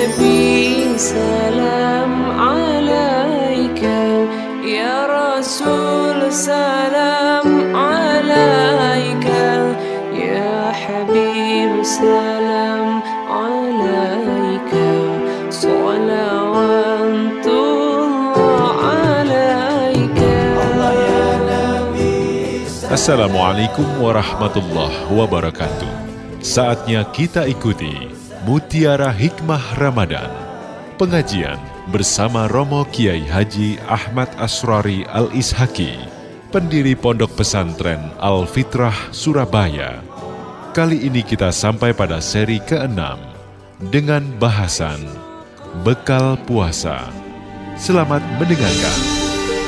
نبي سلام عليك، يا رسول سلام عليك، يا حبيب سلام عليك، صلوات الله عليك. Assalamualaikum warahmatullahi wabarakatuh. Saatnya kita ikuti Mutiara Hikmah Ramadan, pengajian bersama Romo Kiai Haji Ahmad Asrari Al-Ishaki, pendiri Pondok Pesantren Al-Fitrah Surabaya. Kali ini kita sampai pada seri ke-6 dengan bahasan Bekal Puasa. Selamat mendengarkan.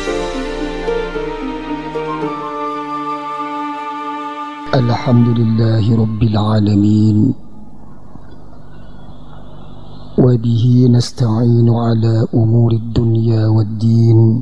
Alhamdulillahi Rabbil Alamin, wa bihi nasta'inu ala umuri dunya wad-din,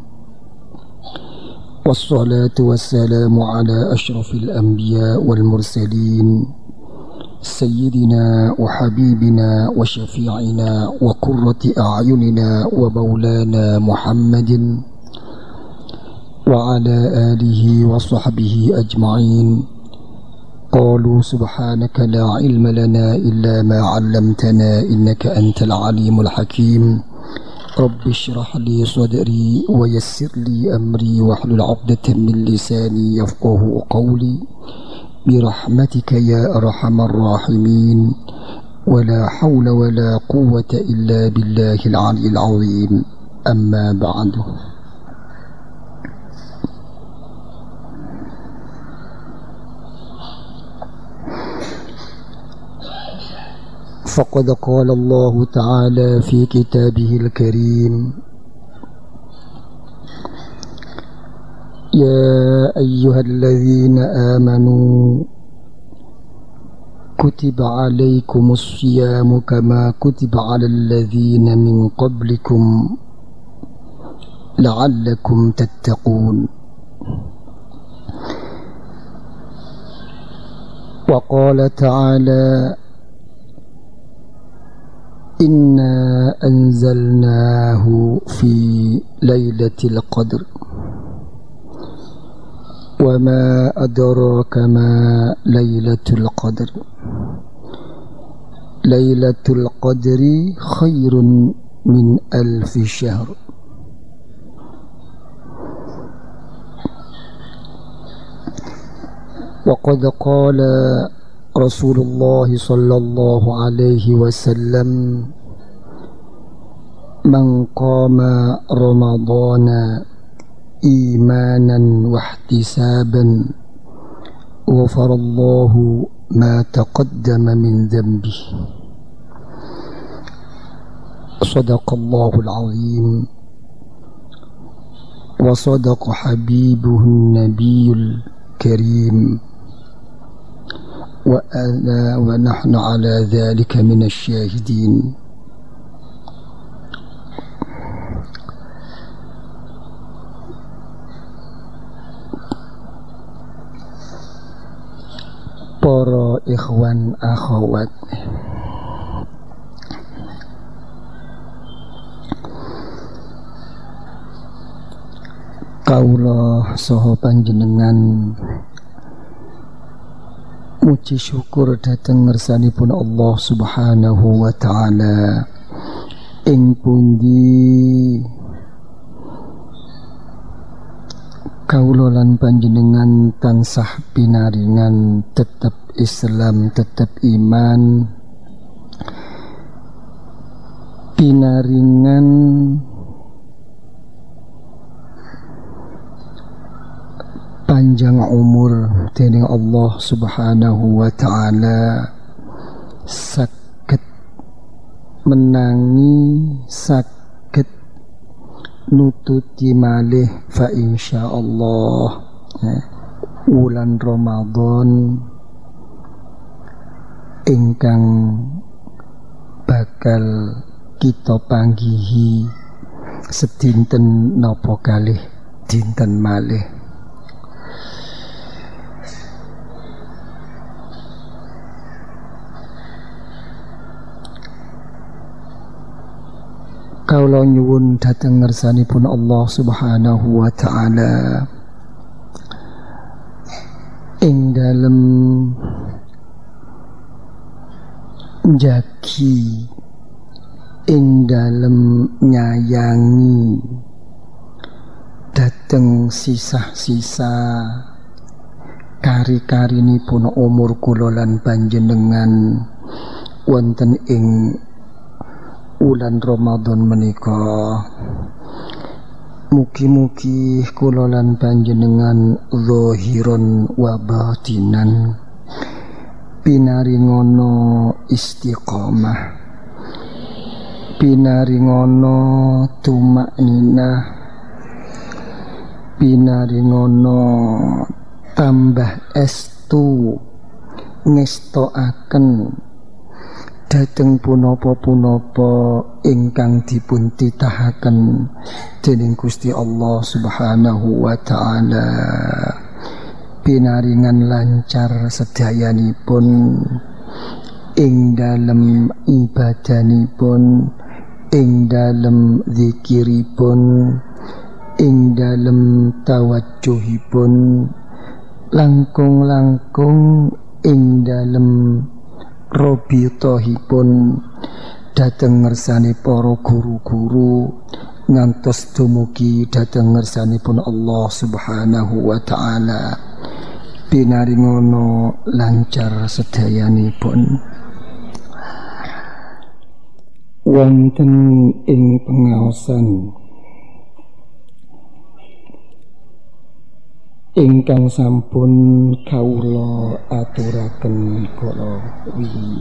wassalatu wassalamu ala ashrafil anbiya wal mursalin, sayyidina wa habibina wa syafi'ina wa qurrati a'yunina wa maulana Muhammadin wa ala alihi wa sahbihi ajma'in. قالوا سبحانك لا علم لنا إلا ما علمتنا إنك أنت العليم الحكيم. رب اشرح لي صدري ويسر لي أمري واحلل عقدة من لساني يفقه قولي برحمتك يا أرحم الراحمين، ولا حول ولا قوة إلا بالله العلي العظيم. أما بعد، فقد قال الله تعالى في كتابه الكريم: يا أيها الذين آمنوا كتب عليكم الصيام كما كتب على الذين من قبلكم لعلكم تتقون. وقال تعالى: إنا أنزلناه في ليلة القدر وما أدراك ما ليلة القدر ليلة القدر خير من 1000 شهر. وقد قال رسول الله صلى الله عليه وسلم: من قام رمضان إيمانا واحتسابا غفر الله ما تقدم من ذنبه. صدق الله العظيم، وصدق حبيبه النبي الكريم، ونحن على ذلك من الشاهدين. Para ikhwan akhwat, kaula saha panjenengan muji syukur dhateng ngersanipun Allah Subhanahu wa ta'ala, ing pundi kaula lan panjenengan tansah pinaringan tetep Islam, tetep iman, pinaringan panjang umur dening Allah Subhanahu wa ta'ala, saged menangi, saged nututi malih fa insyaallah wulan Ramadan ingkang bakal kita panggihi sedinten napa kalih dinten malih. Kawula nyuwun dhateng ngersanipun Allah Subhanahu wa taala ing dalem njagi, ing dalem nyayangi dhateng sisa-sisa kari-karinipun umur kula lan panjenengan wonten ing wulan Ramadan menika. Mugi-mugi kula lan panjenengan zahiron wa batinan pinaringono istiqomah, pinaringono tumakninah, pinaringono tambah estu ngestoaken dhateng punapa-punapa ingkang dipun titahaken dening Gusti Allah Subhanahu wa taala. Pinaringan lancar sedayanipun ing dalem ibadanipun, ing dalem zikiripun, ing dalem tawajjuhipun, langkung-langkung ing dalem robitohipun dhateng ngersani para guru-guru ngantos dumugi dhateng ngersanipun Allah Subhanahu wa taala. Pinaringono lancar sedayanipun. Wonten ing pengaosan ingkang sampun kawula aturaken kala wingi,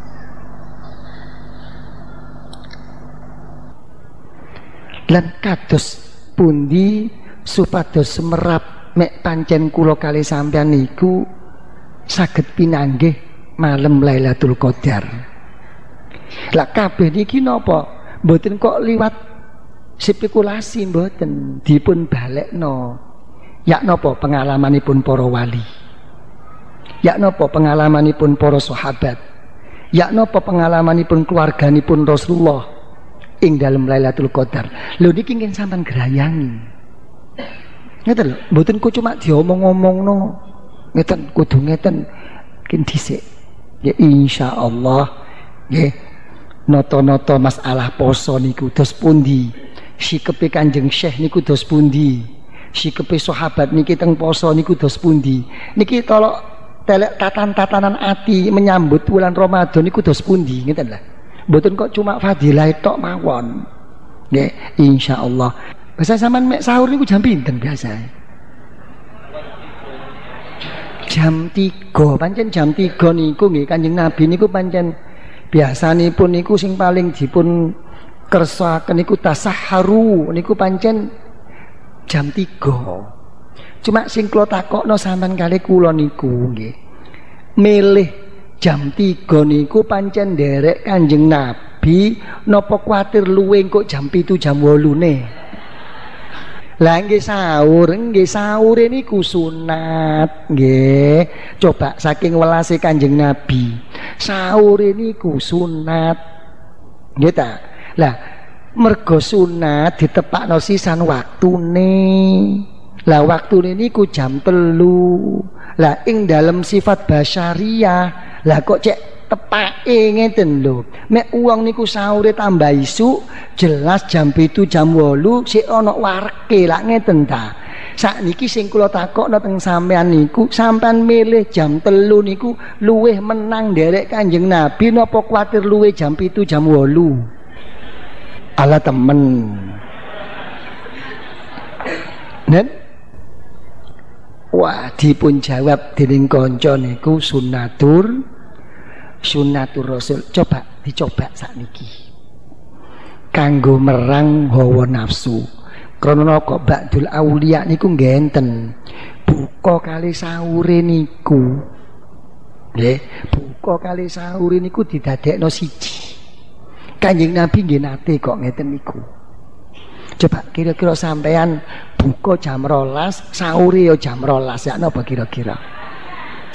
lan kados pundi supados merap mek pancen kula kalih sampeyan niku saged pinanggih malam Lailatul Qadar. Lah kabeh niki napa? Mboten kok liwat spekulasi, mboten dipun balekno. Ya napa pengalamanipun para wali? Ya napa pengalamanipun para sahabat? Ya napa pengalamanipun keluarganipun Rasulullah ing dalem Lailatul Qadar? Lho niki nggih sampean grayangi. Ngeten lho, mboten ku cuma diomong-omongno. Ngeten kudu ngeten kin dhisik. Ya insyaallah nggih nata-nata masalah poso niku dos pundi? Sikepe Kanjeng Syekh niku dos pundi? Sikepe sahabat niki teng poso niku dos pundi? Niki tolok telek tatanan ati menyambut bulan Ramadan niku dos pundi? Ngeten lah. Mboten kok cuma fadilah tok mawon. Nggih insyaallah. Biasa sampean mek sahur niku jam pinten biasa? Jam 3. Pancen jam 3 niku nggih Kanjeng Nabi niku pancen biasanipun niku sing paling dipun kersakaken niku tasahharu niku pancen jam 3. Cuma sing kula takokno sampean kalih kula niku nggih. Milih jam 3 niku pancen nderek Kanjeng Nabi napa kuwatir luwe kok jam 7 jam 8ne? Lah nggih sahure niku sunat nggih. Coba saking welase Kanjeng Nabi. Sahure niku sunat. Nggih ta? Lah mergo sunat ditepakno sisan waktune. Lah waktune niku jam 3. Lah ing dalem sifat basyariah, lah kok cek tepake ngeten lho. Mek wong niku sahure tambah isuk jelas jam 7 jam 8 sik ana wareke lak ngeten ta. Sakniki sing kula takokno teng sampean niku, sampean milih jam 3 niku luwih menang nderek Kanjeng Nabi napa kuwatir luwih jam 7 jam 8? Ala temen. Nen wah dipun jawab dening kanca niku sunnatur Rasul. Coba dicoba sakniki kanggo merang hawa nafsu. Krana kok ba'dul auliya niku ngenten buka kali sahure niku nggih, buka kali sahure niku didadekno siji. Kanjeng Nabi nggih nate kok ngeten niku. Coba kira-kira sampean buka jam 12 sahure ya jam 12 ya napa kira-kira?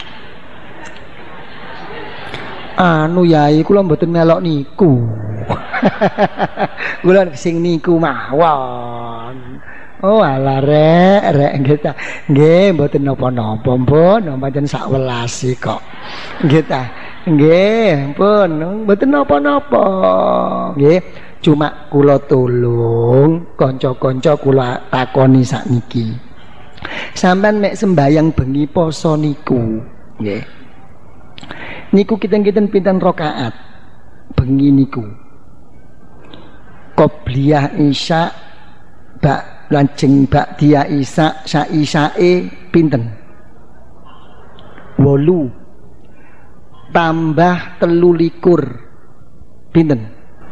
Anu yai kula mboten melok niku. Kula sing niku mawon. Oh alah rek kita. Nggih mboten napa-napa pun, pancen sak welasi kok. Nggih ta. Nggih, pun mboten napa-napa. Nggih, cuma kula tulung kanca-kanca kula takoni sakniki. Sampeyan mek sembayang bengi poso niku, nggih. Niku kiten-kiten pinten rakaat bengi niku. Qobliyah isya lajeng ba'diyah isya isyae pinten? 8 tambah 23 pinten?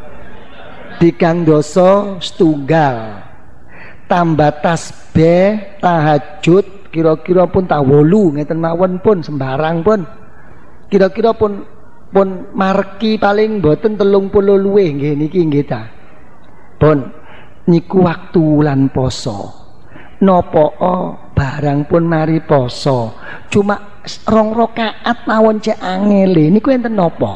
3 setunggal tambah tasbih tahajud kira-kira pun tak 8 ngeten mawon pun sembarang pun kira-kira pun marki paling boten 30 luwih nggih niki nggih ta. Pun niku waktu lan poso. Napa barang pun mari poso. Cuma 2 rakaat mawon cek angele niku enten napa?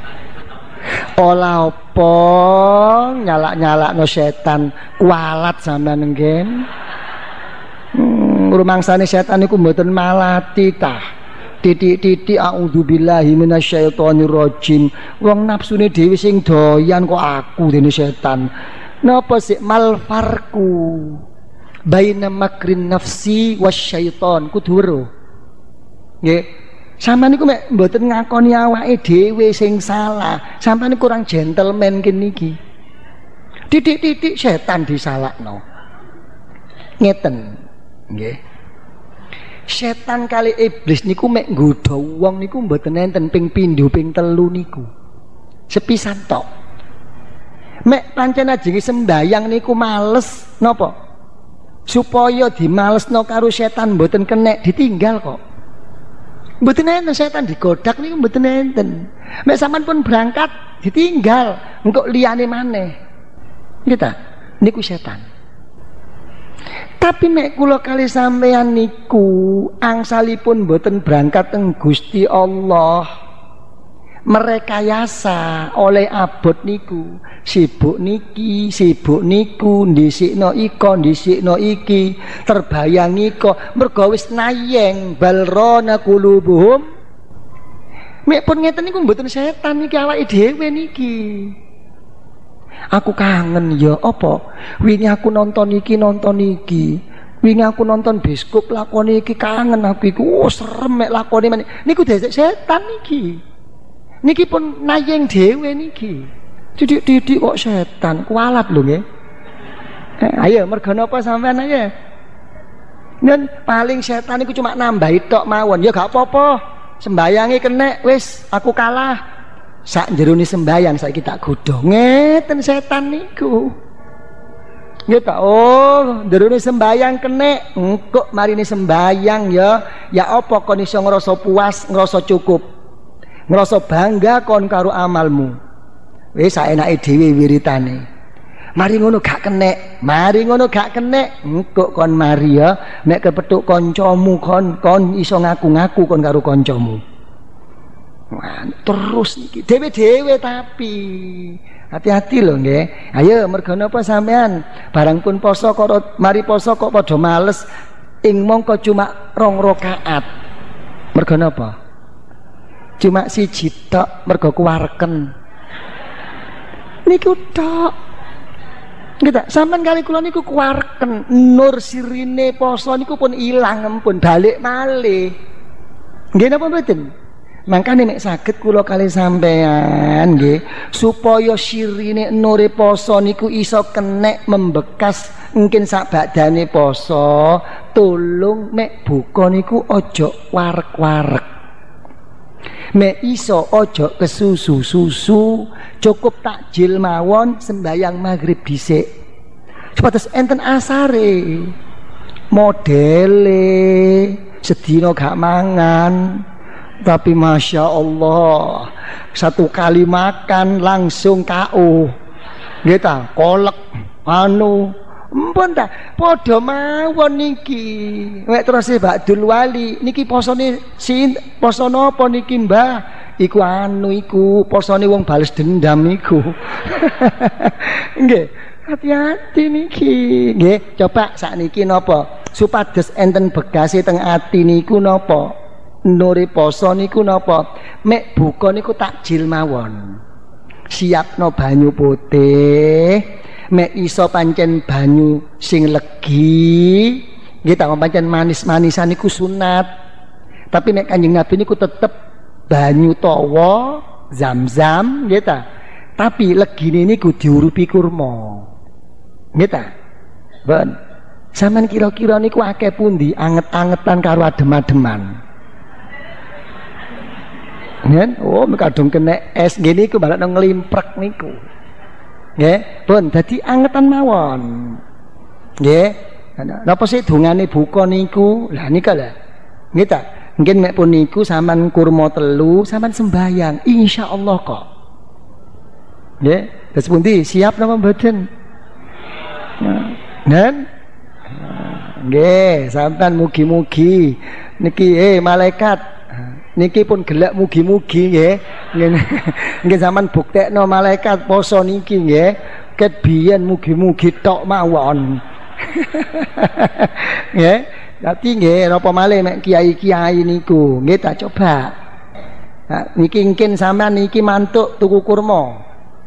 Ola apa nyalak-nyalakno setan kualat sampean nggih. Rumangsane setan niku mboten malati tah. Titik-titik a'udzubillahi minasyaitonir rajim. Wong nafsune dhewe sing doyan kok aku dene setan. Napa sik mal farku baina makrin nafsi wasyaiton kudu weruh. Nggih. Sampeyan niku mek mboten ngakoni awake dhewe sing salah. Sampeyan kurang gentleman kene iki. Titik-titik setan disalahno. Ngeten. Nggih. Setan kali iblis niku mek nggodha wong niku mboten enten ping pindho ping telu niku. Sepisan tok. Mek pancen ajenge sembayang niku males napa? Supaya dimalesno karo setan mboten kenek ditinggal kok. Mboten enten setan digodak niku mboten enten. Mek sampean pun berangkat ditinggal engko liyane maneh. Nggih ta? Niku setan. Tapi nek kula kali sampeyan niku angsalipun mboten berangkat teng Gusti Allah. Merekayasa oleh abot niku sibuk niki sibuk niku ndisikno iko ndisikno iki terbayang iko mergo wis nayeng balrona qulubuhum mek pun ngeten niku mboten setan niki awake dhewe niki. Aku kangen ya apa wingi aku nonton iki wingi aku nonton bioskop lakone iki kangen aku iku serem mek lakone meneh niku desek setan niki. Niki pun nayeng dhewe niki. Didik-didik kok setan, kualat lho nggih. Ayo mergo napa sampean ayo. Nen paling setan niku cuma nambahi tok mawon. Ya gak apa-apa. Sembayange kenek wis aku kalah. Sak jerone sembayang saiki tak godho. Ngeten setan niku. Nggih ta, oh, jerone sembayang kenek, engko marine sembayang ya apa kon iso ngrasa puas, ngrasa cukup. Ngrasa bangga kon karo amalmu. Wis saenake dhewe wiritane. Mari ngono gak kenek, engko kon mari ya nek kepethuk kancamu kon iso ngaku-ngaku kon karo kancamu. Wah, terus iki dhewe-dhewe tapi hati-hati lho nggih. Ayo mergo napa sampean barang pun poso kok mari poso kok padha males ing mongko cuma 2 rakaat. Mergo napa? Cuma siji tok mergo kuwareken. Niku tok. Nggih sampean kali kula niku kuwareken, nur sirine poso niku pun ilang ampun balik malih. Nggih napa mboten? Mangkane nek saged kula kali sampean nggih supaya sirine nure poso niku iso kenek membekas mungkin sak badane poso, tolong mek buka niku aja warek-warek. Mek iso ojo kesusu-susu, cukup takjil mawon sembayang maghrib dhisik. Sepatus enten asare. Modele sedina gak mangan. Tapi Masya Allah 1 kali makan langsung KO. Nggih ta, kolek Mpun ta, padha mawon niki. Nek terus Mbak Dul Wali niki posone poso napa niki Mbah? iku anu iku posone wong bales dendam iku. Nggih, hati-hati niki. Nggih, coba sakniki napa? Supados enten begase teng ati niku napa? Nuri poso niku napa? Mek buka niku takjil mawon. Siapno banyu putih, mek iso pancen banyu sing legi. Nggih ta pancen manis-manisan niku sunat. Tapi nek Kanjeng Nabi niku tetep banyu tawa zam-zam nggih ta. Tapi legine niku diurupi kurma. Nggih ta? Ben. Sampeyan kira-kira niku akeh pundi anget-angetan karo adem-ademan. Ngen, oh kadung kena es gini ku balak nang nglimprek niku. Nggih, pun dadi angetan mawon. Nggih. Napa sih dungane buka niku? Lah nika lho. Nggih ta? Mungkin mek pun niku sampean kurma telu, sampean sembayang insyaallah kok. Nggih, terus pundi siap napa mboten? Nen? Nggih, sampean mugi-mugi niki malaikat niki pun gelek mugi-mugi nggih. Nggih sampean buktekno malaikat poso niki nggih. Ket biyen mugi-mugi tok mawon. Nggih. Dadi nggih napa malih mek kiai-kiai niku. Nggih tak coba. Nah, niki mungkin sampean niki mantuk tuku kurma.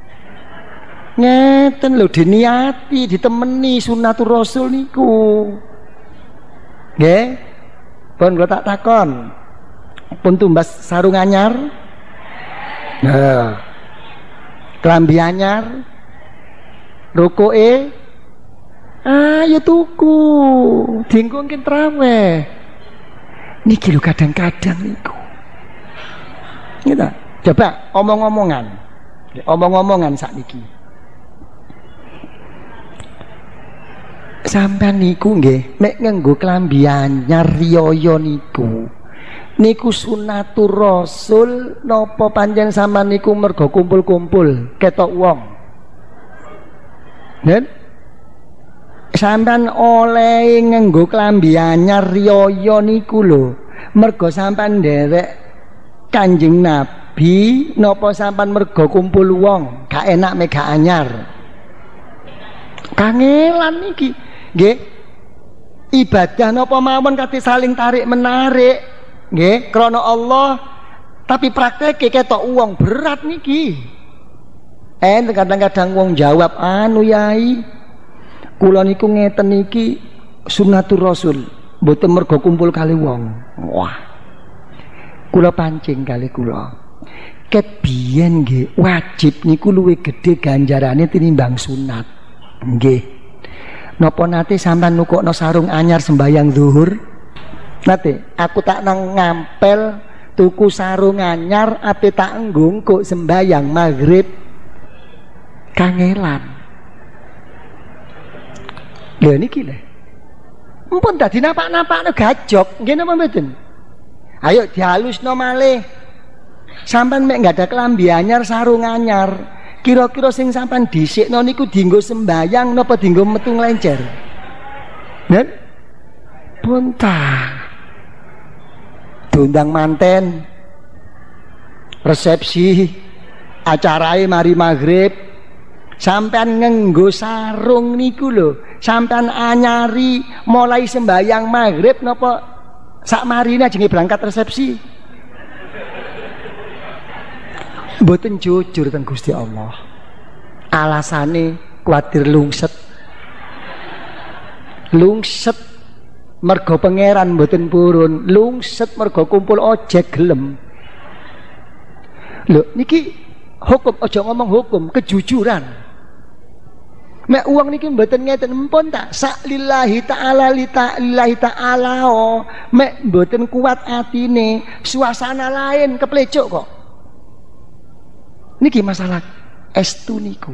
Ngeten lho diniati ditemeni sunnatur rasul niku. Nggih. Pun kula tak takon. Pun tumbas sarung anyar. Nah. Klambi anyar. Rokoke ayo tuku. Dienggo mungkin traweh. Niki lho kadang-kadang niku. Kita coba omong-omongan. Omong-omongan sakniki. Sampeyan niku nggih nek nganggo klambi anyar riyaya niku. Niku sunnatur rasul napa panjang sampean niku mergo kumpul-kumpul ketok wong. Nen? Sampean oleh nganggo klambi anyar riyaya niku lho mergo sampean nderek Kanjeng Nabi napa sampean mergo kumpul wong gak enak mega anyar. Kangelan niki nggih ibadah napa mawon kate saling tarik menarik nggih krana Allah tapi prakteke ketok wong berat niki. Kadang-kadang wong jawab anu yai kula niku ngeten niki sunnatur rasul mboten mergo kumpul kali wong. Wah. Kula pancing kali kula. Ket biyen nggih wajib niku luwih gedhe ganjarane tinimbang sunat. Nggih. Napa nate sampean nukokno sarung anyar sembayang zuhur? Nate, aku tak nang ngampel tuku sarung anyar ape tak enggo sembayang maghrib. Kangelan. Lha niki lho. Mumpun dadi napak-napakno gajok, nggih napa mboten? Ayo dihalusno malih. Sampeyan mek enggak ada klambi anyar, sarung anyar. Kira-kira sing sampean dhisikno niku dienggo sembayang napa dienggo metu nglencer? Nen? Puntah. Diundang manten. Resepsi acarae mari maghrib. Sampean ngenggo sarung niku lho, sampean anyari mulai sembayang maghrib napa sak marine ajenge berangkat resepsi. Mboten jujur teng Gusti Allah. Alasane kuwatir lungset. Lungset mergo pangeran mboten purun, lungset mergo kumpul ojek gelem. Lho niki hukum, aja ngomong hukum, kejujuran. Mek uang niki mboten ngeten empun tak sak lillahi ta'ala lillahi ta'ala mek mboten kuat atine suasana lain keplecuk kok. Niki masalah estu niku.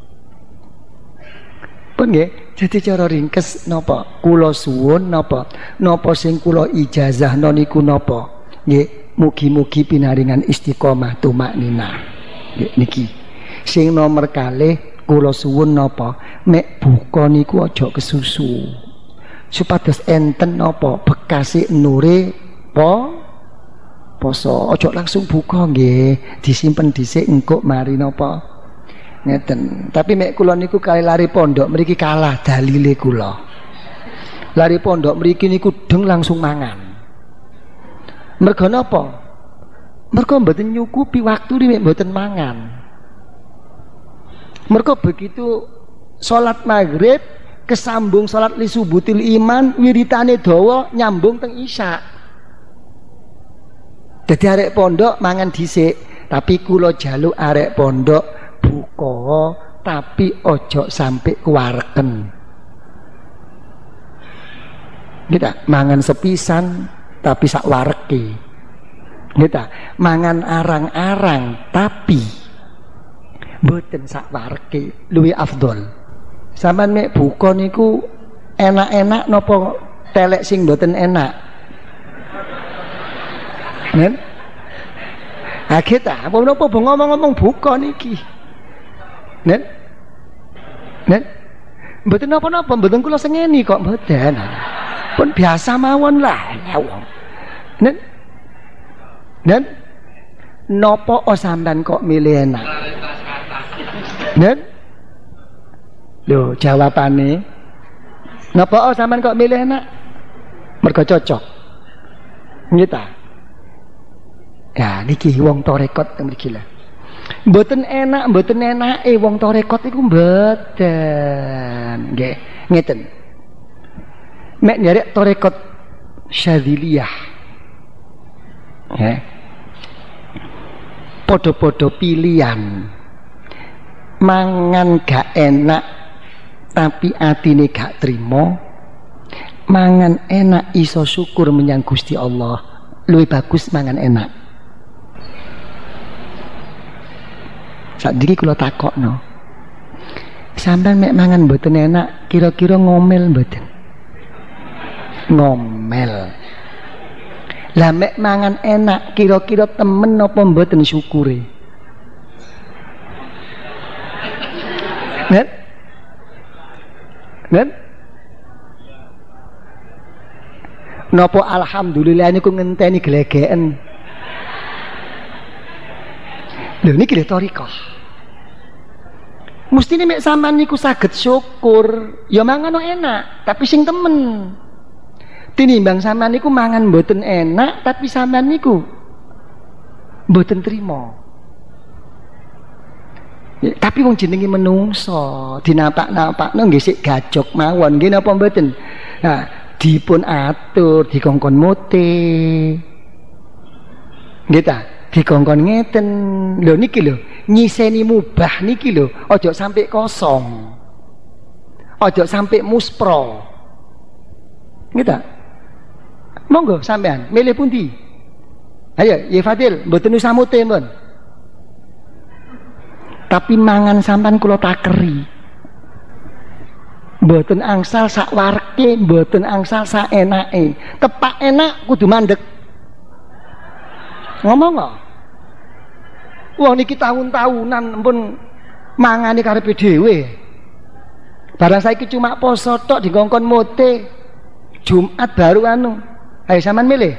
Pun nggih, jadi cara ringkes napa? Kula suwun napa? Napa sing kula ijazahno niku napa? Nggih, mugi-mugi pinaringan istiqomah tumakninah. Nggih niki. Sing nomor kalih kula suwun napa mek buka niku aja kesusu supados enten napa bekase nure poso. Ojo langsung buka nggih, disimpen dhisik engko mari napa. Ngeten. Tapi mek kula niku kali lari pondok mriki kalah dalile kula. Lari pondok mriki niku deng langsung mangan. Mergo napa? Mergo mboten nyukupi waktu mek mboten mangan. Mergo begitu salat maghrib kesambung salat li subutil iman wiritane dawa nyambung teng isya. Dadi arek pondok mangan dhisik, tapi kula jaluk arek pondok buka tapi ojo sampai kewareken. Kita mangan sepisan tapi sak wareke. Kita mangan arang-arang tapi mboten sak wareke, luwih afdol. Sampeyan mek buka niku enak-enak napa telek sing mboten enak? Nen? Ah kita apa napa ngomong-ngomong buka niki? Nen? Nen? Mboten napa-napa, mboten kula sengeni kok mboten. Pun biasa mawon lah. Nen? Nen? Napa sampean kok milih enak? Nen? Lho, jawabane napa sampean kok milih enak? Mergo cocok. Ngita. Ya niki wong tarekat teng mriki lho. Mboten enak, mboten enake wong tarekat iku mboten. Nggih, ngeten. Mek nyarek tarekat Syadziliyah. Nggih. Podo-podo pilihan. Mangan gak enak tapi atine gak trimo, mangan enak iso syukur menyang Gusti Allah, luwih bagus mangan enak. Sakniki kula takokno, sampean mek mangan mboten enak kira-kira ngomel mboten? Ngomel. Lah mek mangan enak kira-kira temen apa mboten syukure? Nen? Nen? Napa alhamdulillah niku ngenteni glegeken. Lho niki lho thariqah. Mestine mek sampean niku saged syukur, ya mangan enak, tapi sing temen. Tinimbang sampean niku mangan mboten enak, tapi sampean niku mboten trima. Ya, tapi wong jenenge menungso, dinapak-napakno nggih sik gajok mawon, nggih napa mboten? Nah, dipun atur, dikongkon mote. Nggih ta? Dikongkon ngeten. Lho niki lho, nyiseni mubah niki lho, aja sampai kosong. Aja sampai muspro. Nggih ta? Monggo sampean milih pundi? Ayo, ya Fadil, mboten usah mote, mbon. Tapi mangan sampan kula takeri. Mboten angsal sak warke, mboten angsal sak enake. Tepak enak kudu mandeg. Ngomong kok. Wong niki tahun-tahunan pun mangane karepe dhewe. Barang saiki cuma poso tok dikongkon mote. Jumat baru anu. Ayo sampean milih.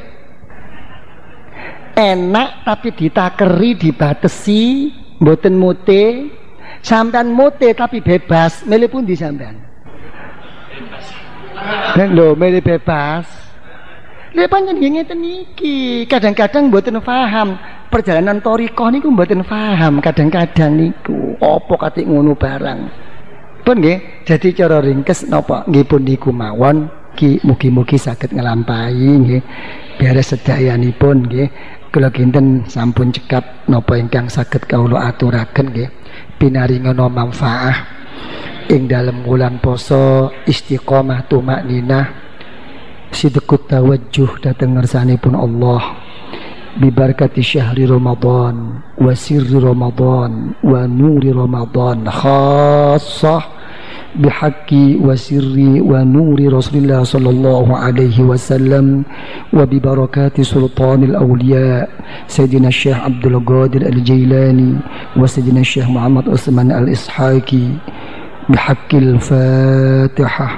Enak tapi ditakeri, dibatesi. Mboten mote, sampean mote tapi bebas, milih pundi sampean? Bebas. Lho, milih bebas. Lha pancen ngeten iki, kadang-kadang mboten paham perjalanan thariqah niku mboten paham kadang-kadang niku. Apa katik ngono barang. Pun nggih, jadi cara ringkes napa nggih pun niku mawon, ki mugi-mugi saged nglampahi nggih. Beres sedayanipun nggih. Kula kinten sampun cekap napa ingkang saged kawula aturaken nggih pinaringono manfaah ing dalem wulan poso, istiqomah tumakninah, sidqut tawajjuh dhateng ngersanipun Allah bi barakati syahri Ramadan wa sirri Ramadan wa nuri Ramadan khassah bihaqqi wa sirri wa nuri Rasulillah sallallahu alaihi wasallam wa bi barakati sultanil awliya Sayyidina Syekh Abdul Qadir Al-Jailani wa Sayyidina Syekh Muhammad Utsman Al-Ishaqi bihaqqil Fatihah.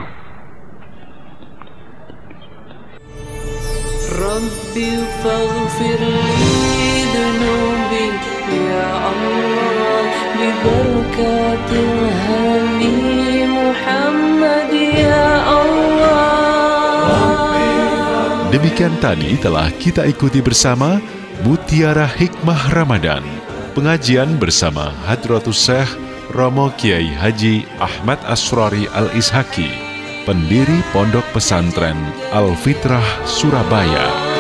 Rabbi faghfir li ya Allah, biberkatil Hadi Muhammad ya Allah. Demikian tadi telah kita ikuti bersama Mutiara Hikmah Ramadan, pengajian bersama Hadratus Syekh Romo Kiai Haji Ahmad Asrori Al-Ishaki, pendiri Pondok Pesantren Al-Fitrah Surabaya.